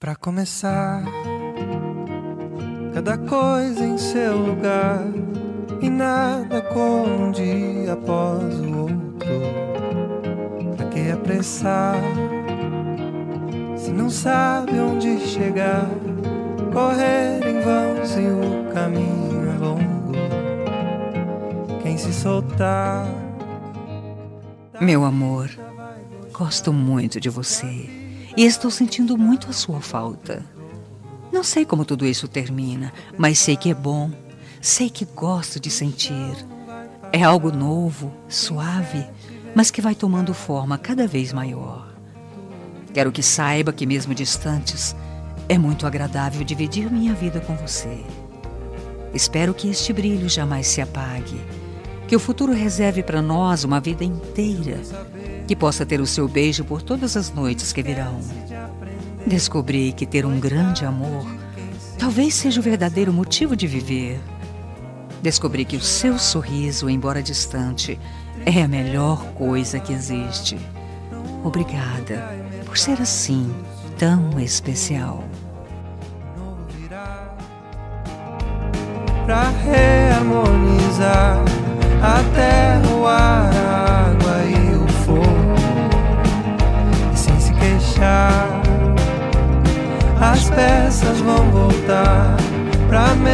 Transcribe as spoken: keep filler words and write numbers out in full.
Pra começar, cada coisa em seu lugar, e nada como um dia após o outro. Pra que apressar, se não sabe onde chegar? Correr em vão se o caminho é longo. Quem se soltar... Meu amor, gosto muito de você e estou sentindo muito a sua falta. Não sei como tudo isso termina, mas sei que é bom, sei que gosto de sentir. É algo novo, suave, mas que vai tomando forma cada vez maior. Quero que saiba que mesmo distantes, é muito agradável dividir minha vida com você. Espero que este brilho jamais se apague, que o futuro reserve para nós uma vida inteira, que possa ter o seu beijo por todas as noites que virão. Descobri que ter um grande amor talvez seja o verdadeiro motivo de viver. Descobri que o seu sorriso, embora distante, é a melhor coisa que existe. Obrigada por ser assim, tão especial. Pra reharmonizar a terra, o ar, a água e o fogo, e sem se queixar, as peças vão voltar pra mim.